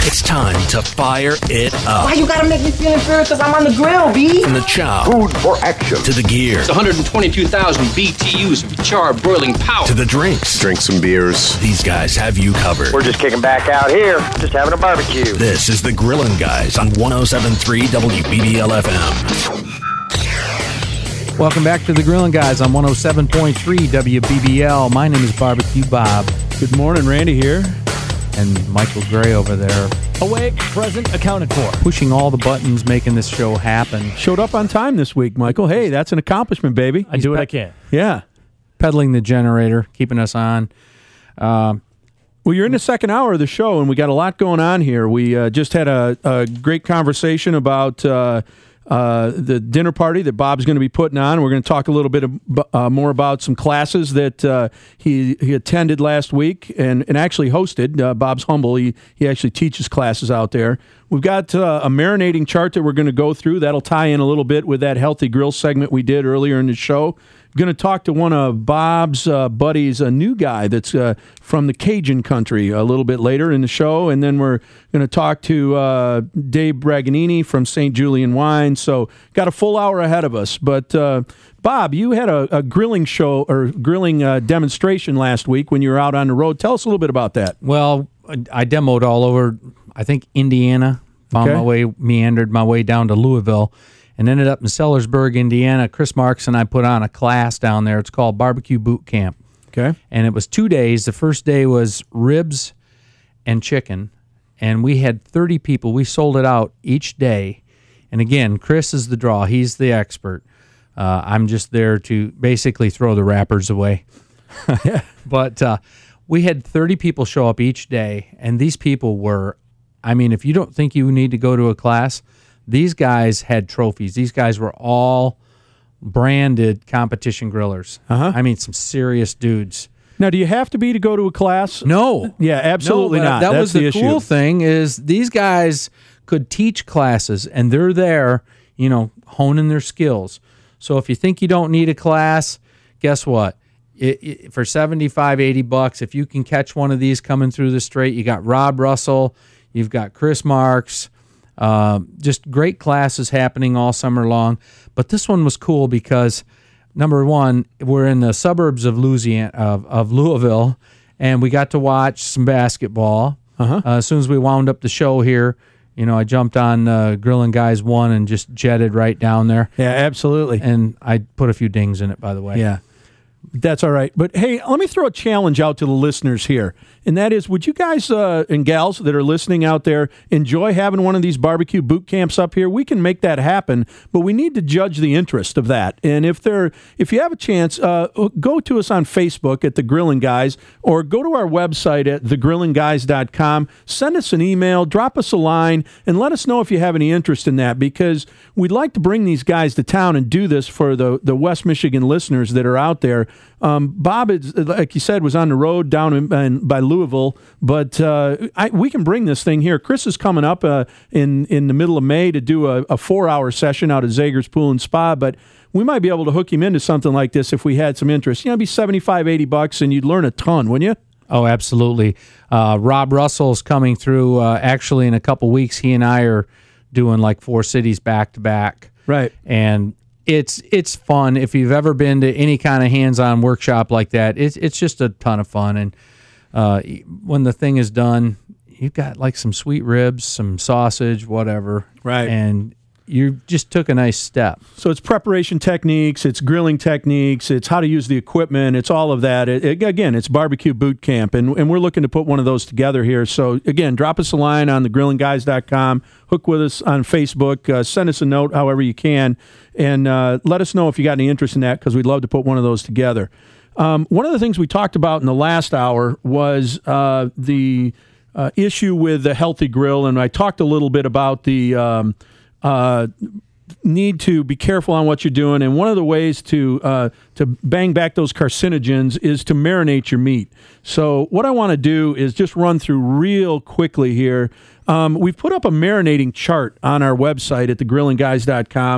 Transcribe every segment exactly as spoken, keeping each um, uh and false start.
It's time to fire it up. Why you gotta make me feel inferior because I'm on the grill, B? From the chop. Food for action. To the gear. It's one hundred twenty-two thousand B T Us of charred broiling power. To the drinks. Drink some beers. These guys have you covered. We're just kicking back out here, just having a barbecue. This is the Grillin' Guys on one oh seven point three W B B L F M. Welcome back to the Grillin' Guys on one oh seven point three W B B L. My name is Barbecue Bob. Good morning, Randy here. And Michael Gray over there. Awake, present, accounted for. Pushing all the buttons, making this show happen. Showed up on time this week, Michael. Hey, that's an accomplishment, baby. I do what I can. Yeah. Peddling the generator, keeping us on. Um, well, you're in the second hour of the show, and we got a lot going on here. We uh, just had a, a great conversation about uh, uh, the dinner party that Bob's going to be putting on. We're going to talk a little bit of, uh, more about some classes that uh, he he attended last week and, and actually hosted. Uh, Bob's humble. He, he actually teaches classes out there. We've got uh, a marinating chart that we're going to go through. That'll tie in a little bit with that Healthy Grill segment we did earlier in the show. Going to talk to one of Bob's uh, buddies, a new guy that's uh, from the Cajun country, a little bit later in the show. And then we're going to talk to uh, Dave Braganini from Saint Julian Wine. So got a full hour ahead of us. But, uh, Bob, you had a, a grilling show or grilling uh, demonstration last week when you were out on the road. Tell us a little bit about that. Well, I demoed all over, I think, Indiana. Found Okay. my way, meandered my way down to Louisville. And ended up in Sellersburg, Indiana. Chris Marks and I put on a class down there. It's called Barbecue Boot Camp. Okay. And it was two days. The first day was ribs and chicken. And we had thirty people. We sold it out each day. And again, Chris is the draw. He's the expert. Uh, I'm just there to basically throw the wrappers away. But uh, we had thirty people show up each day. And these people were, I mean, if you don't think you need to go to a class, these guys had trophies. These guys were all branded competition grillers. Uh-huh. I mean, some serious dudes. Now, do you have to be to go to a class? No. Yeah, absolutely no, but not. That That's was the, the issue. cool thing is these guys could teach classes, and they're there, you know, honing their skills. So if you think you don't need a class, guess what? It, it, for seventy-five, eighty bucks, if you can catch one of these coming through the straight, you got Rob Russell, you've got Chris Marks, Uh, just great classes happening all summer long. But this one was cool because, number one, we're in the suburbs of Louisiana, of, of Louisville, and we got to watch some basketball. Uh-huh. Uh, as soon as we wound up the show here, you know, I jumped on uh, Grillin' Guys one and just jetted right down there. Yeah, absolutely. And I put a few dings in it, by the way. Yeah. That's all right. But, hey, let me throw a challenge out to the listeners here, and that is, would you guys uh, and gals that are listening out there enjoy having one of these barbecue boot camps up here? We can make that happen, but we need to judge the interest of that. And if there, if you have a chance, uh, go to us on Facebook at The Grillin' Guys, or go to our website at the grillin guys dot com. Send us an email, drop us a line, and let us know if you have any interest in that, because we'd like to bring these guys to town and do this for the, the West Michigan listeners that are out there. Um, Bob, is, like you said, was on the road down in, in, by Louisville, but uh, I, we can bring this thing here. Chris is coming up uh, in, in the middle of May to do a, a four-hour session out at Zager's Pool and Spa, but we might be able to hook him into something like this if we had some interest. You know, it'd be seventy-five, eighty bucks, and you'd learn a ton, wouldn't you? Oh, absolutely. Uh, Rob Russell's coming through uh, actually in a couple weeks. He and I are doing like four cities back-to-back. Right. And It's it's fun. If you've ever been to any kind of hands-on workshop like that, it's it's just a ton of fun. And uh, when the thing is done, you've got like some sweet ribs, some sausage, whatever. Right. And you just took a nice step. So it's preparation techniques, it's grilling techniques, it's how to use the equipment, it's all of that. It, it, again, it's barbecue boot camp, and, and we're looking to put one of those together here. So, again, drop us a line on the grillin guys dot com, hook with us on Facebook, uh, send us a note however you can, and uh, let us know if you got any interest in that, because we'd love to put one of those together. Um, one of the things we talked about in the last hour was uh, the uh, issue with the Healthy Grill, and I talked a little bit about the um, uh, need to be careful on what you're doing, and one of the ways to uh, to bang back those carcinogens is to marinate your meat. So what I want to do is just run through real quickly here. Um, we've put up a marinating chart on our website at the grillin guys dot com,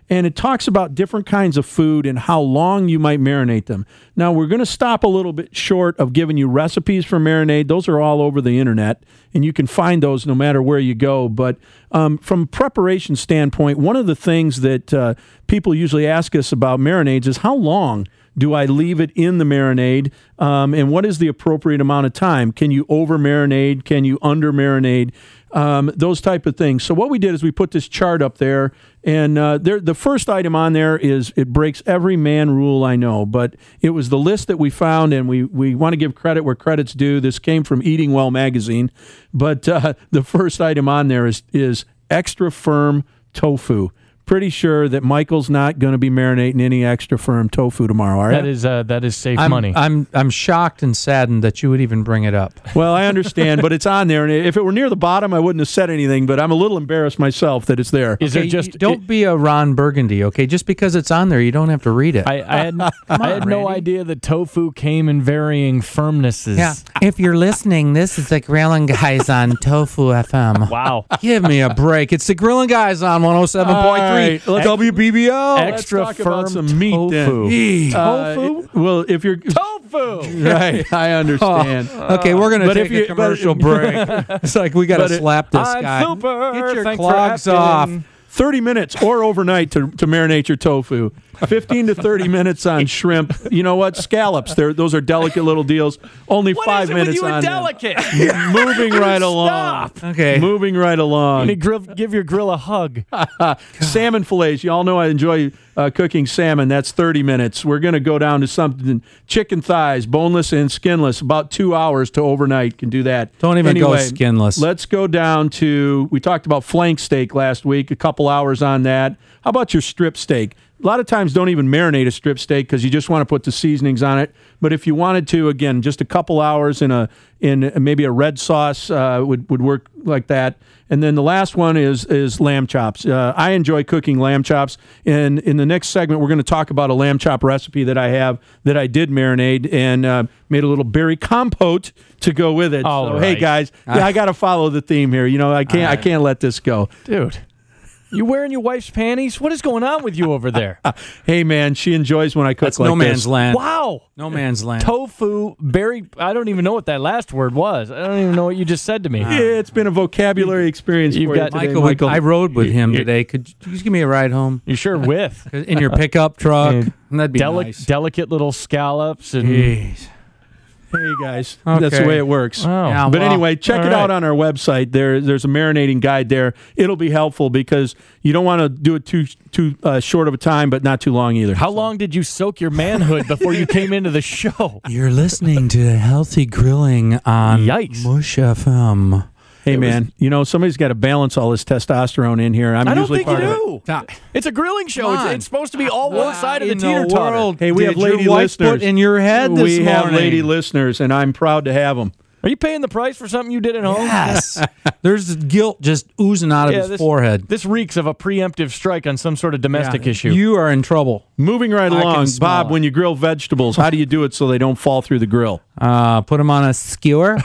and it talks about different kinds of food and how long you might marinate them. Now, we're going to stop a little bit short of giving you recipes for marinade. Those are all over the internet, and you can find those no matter where you go. But um, from a preparation standpoint, one of the things that uh, people usually ask us about marinades is how long do I leave it in the marinade, um, and what is the appropriate amount of time? Can you over-marinade? Can you under-marinade? Um, those type of things. So what we did is we put this chart up there, and uh, there, the first item on there is, it breaks every man rule I know, but it was the list that we found, and we, we want to give credit where credit's due. This came from Eating Well magazine, but uh, the first item on there is, is extra firm tofu. Pretty sure that Michael's not going to be marinating any extra firm tofu tomorrow, are you? That is uh, that is safe I'm, money. I'm I'm shocked and saddened that you would even bring it up. Well, I understand, but it's on there, and if it were near the bottom, I wouldn't have said anything, but I'm a little embarrassed myself that it's there. Is Okay, there just you- don't it- be a Ron Burgundy, okay? Just because it's on there, you don't have to read it. I, I had I had no Randy. idea that tofu came in varying firmnesses. yeah. If you're listening, this is the Grilling Guys on Tofu F M. Wow. Give me a break. It's the Grilling Guys on one oh seven point three All right, let's- W B B L. Extra Let's talk about firm some meat tofu. then. Tofu? Uh, well, if you're Tofu. right, I understand. Okay, we're going to But take if you- a commercial but- break. It's like we got but to it- slap this I'm guy. super. Get your Thanks for clogs asking. off. thirty minutes or overnight to, to marinate your tofu. fifteen to thirty minutes on shrimp. You know what? Scallops. They're, those are delicate little deals. Only What five is it minutes with you on and them. delicate? Moving right along. Stop. Okay. Moving right You along. need grill, give your grill a hug. Salmon fillets. You all know I enjoy uh, cooking salmon. That's thirty minutes. We're going to go down to something. Chicken thighs, boneless and skinless, about two hours to overnight. Can do that. Don't even go Anyway, skinless. Let's go down to, we talked about flank steak last week, a couple hours on that. How about your strip steak? A lot of times don't even marinate a strip steak because you just want to put the seasonings on it. But if you wanted to, again, just a couple hours in a in maybe a red sauce uh, would would work like that. And then the last one is is lamb chops. Uh, I enjoy cooking lamb chops. And in the next segment, we're going to talk about a lamb chop recipe that I have that I did marinate and uh, made a little berry compote to go with it. All so hey right. guys, yeah, I got to follow the theme here. You know, I can't I can't let this go. Dude. You wearing your wife's panties? What is going on with you over there? Hey man, she enjoys when I cook That's like no man's this. land. Wow. No man's land. Tofu, berry. I don't even know what that last word was. I don't even know what you just said to me. Yeah, it's been a vocabulary experience You've for got- you today, Michael, Michael. I rode with him you- today. Could you just give me a ride home You sure with in your pickup truck? Yeah. That'd be Deli- nice. delicate little scallops and Jeez. Hey guys, that's the Okay. way it works. Wow. Yeah, But well, anyway, check all it out right. on our website. There, there's a marinating guide there. It'll be helpful because you don't want to do it too too uh, short of a time, but not too long either. How long did you soak your manhood before you came into the show? You're listening to Healthy Grilling on Yikes. Mush F M. Hey man, you know somebody's got to balance all this testosterone in here. I'm I don't usually think you part of it. do. It's a grilling show. Come It's, on. it's supposed to be all one side of the in teeter totter. world Hey, we did have lady your wife listeners. put in your head this we have morning? lady listeners, and I'm proud to have them. Are you paying the price for something you did at home? Yes. There's guilt just oozing out of Yeah, his this, forehead. This reeks of a preemptive strike on some sort of domestic Yeah. issue. You are in trouble. Moving right I can along, smell Bob. it. When you grill vegetables, how do you do it so they don't fall through the grill? Uh, put them on a skewer.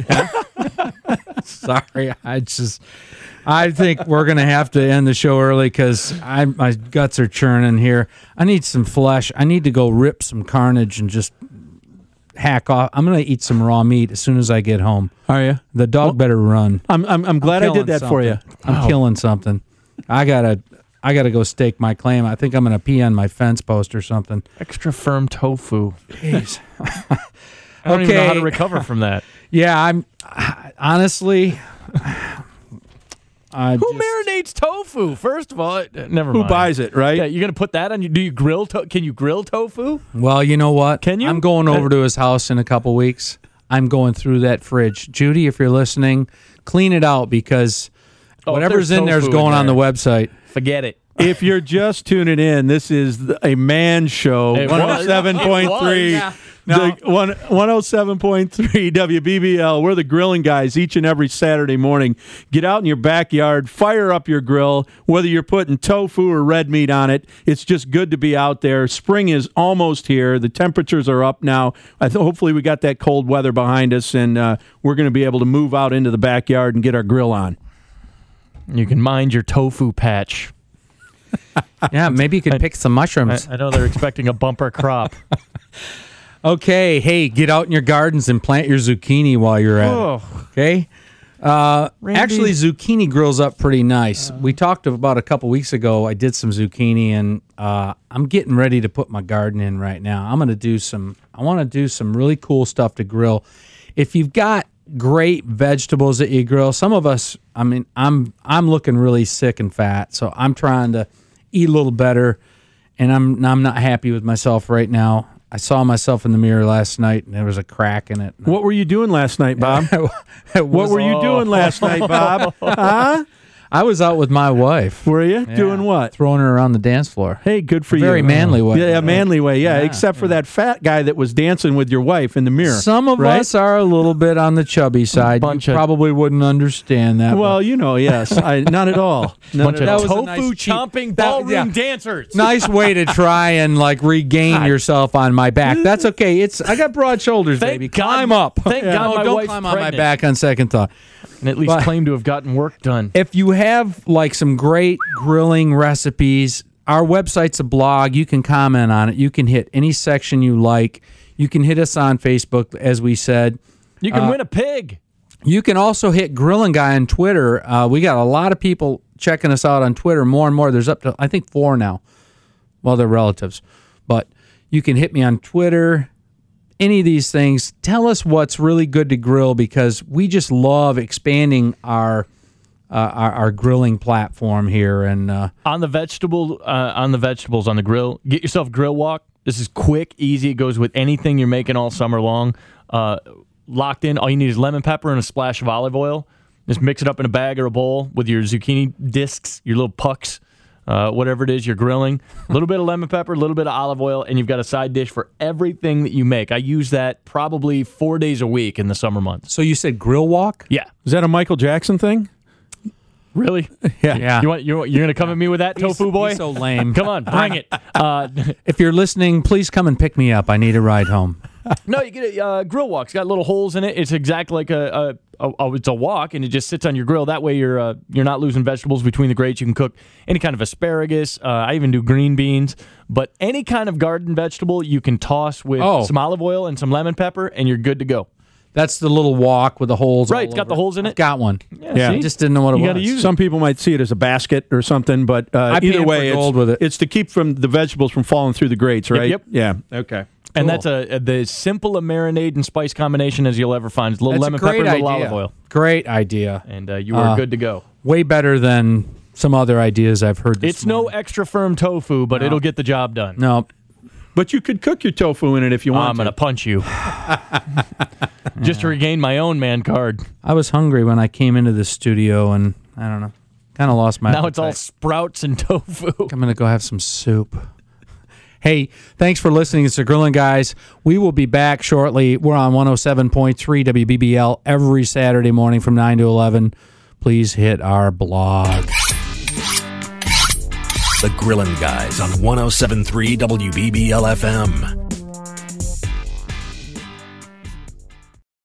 Sorry, I just. I think we're gonna have to end the show early because I my guts are churning here. I need some flesh. I need to go rip some carnage and just hack off. I'm gonna eat some raw meat as soon as I get home. Are you? The dog better run. I'm I'm, I'm glad I killing did that for you. something. I'm killing something. I gotta I gotta go stake my claim. I think I'm gonna pee on my fence post or something. Extra firm tofu. Jeez. I don't even know how to Okay. recover from that. Yeah, I'm honestly. I Who just- marinates tofu? First of all, uh, never Who mind. buys it, right? Yeah, you're gonna put that on. You do you grill? To- can you grill tofu? Well, you know what? Can you? I'm going over to his house in a couple weeks. I'm going through that fridge. Judy, if you're listening, clean it out because Oh, if whatever's there's in there is tofu in going on the there. website. Forget it. If you're just tuning in, this is the- a man show. It was. one oh seven point three. It was. The one, one oh seven point three W B B L. We're the grilling guys each and every Saturday morning. Get out in your backyard, fire up your grill, whether you're putting tofu or red meat on it. It's just good to be out there. Spring is almost here. The temperatures are up now. I th- hopefully we got that cold weather behind us, and uh, we're going to be able to move out into the backyard and get our grill on. You can mind your tofu patch. Yeah, maybe you could pick some mushrooms. I, I know they're expecting a bumper crop. Okay, hey, get out in your gardens and plant your zucchini while you're at Oh. it. Okay? Uh, Randy. actually, zucchini grills up pretty nice. Uh, we talked about a couple weeks ago. I did some zucchini, and uh, I'm getting ready to put my garden in right now. I'm going to do some. I want to do some really cool stuff to grill. If you've got great vegetables that you grill, some of us. I mean, I'm I'm looking really sick and fat, so I'm trying to eat a little better, and I'm I'm not happy with myself right now. I saw myself in the mirror last night, and there was a crack in it. What were you doing last night, Bob? It What was- were you doing last night, Bob? Huh? I was out with my wife. Were you Yeah. doing what? Throwing her around the dance floor. Hey, good for A you. very manly way. Yeah, yeah, manly way. Yeah, Yeah. except for that fat guy that was dancing with your wife in the mirror. Some of right? us are a little bit on the chubby side. Bunch You of- probably wouldn't understand that. Well, you know, yes, I, not at all. Not Bunch at of all. was a tofu nice cheap- chomping that- ballroom yeah. dancers. but nice way to try and like regain yourself on my back. That's okay. It's I got broad shoulders, Thank baby. God- Climb up. thank God No, my don't wife's climb on my pregnant. back on second thought. And at least But- claim to have gotten work done. If you have like some great grilling recipes, our website's a blog. You can comment on it. You can hit any section you like. You can hit us on Facebook, as we said. You can win a pig. You can also hit Grillin' Guy on Twitter. Uh, we got a lot of people checking us out on Twitter, more and more. There's up to, I think, four now. Well, they're relatives. But you can hit me on Twitter, any of these things. Tell us what's really good to grill, because we just love expanding our uh, our, our grilling platform here. And uh, On the vegetable, uh, on the vegetables on the grill, get yourself Grill Walk. This is quick, easy. It goes with anything you're making all summer long. Uh, locked in. All you need is lemon pepper and a splash of olive oil. Just mix it up in a bag or a bowl with your zucchini discs, your little pucks, uh, whatever it is you're grilling. A little bit of lemon pepper, a little bit of olive oil, and you've got a side dish for everything that you make. I use that probably four days a week in the summer months. so you said Grill Walk? Yeah. Is that a Michael Jackson thing? Really? Yeah. Yeah. You want you you're gonna come at me with that, He's- tofu boy? he's so lame. Come on, bring it. Uh, If you're listening, please come and pick me up. I need a ride home. no, you get a uh, grill walk. It's got little holes in it. It's exactly like a, a, a, a it's a wok, and it just sits on your grill. That way, you're uh, you're not losing vegetables between the grates. You can cook any kind of asparagus. Uh, I even do green beans, but any kind of garden vegetable you can toss with Oh. some olive oil and some lemon pepper, and you're good to go. That's the little walk with the holes. Right, all it's got over the holes in I've it. Got one. Yeah. I just didn't know what it You was. gotta use Some people might see it as a basket or something, but uh, I either pan way, for gold it's, with it. it's to keep from the vegetables from falling through the grates, right? yep. Yeah. Okay. And that's a, a the simple a marinade and spice combination as you'll ever find. It's a little That's lemon a great pepper, a little idea. olive oil, Great idea. and uh, you are Uh, good to go. Way better than some other ideas I've heard. This It's no morning. extra firm tofu, but it'll get the job done. no. But you could cook your tofu in it if you want I'm to. going to punch you. Just to regain my own man card. I was hungry when I came into the studio, and I don't know, kind of lost my. Now it's all appetite. sprouts and tofu. I'm gonna go have some soup. Hey, thanks for listening. It's the Grillin' Guys. We will be back shortly. We're on one oh seven point three W B B L every Saturday morning from nine to eleven. Please hit our blog. The Grillin' Guys on one oh seven point three W B B L F M.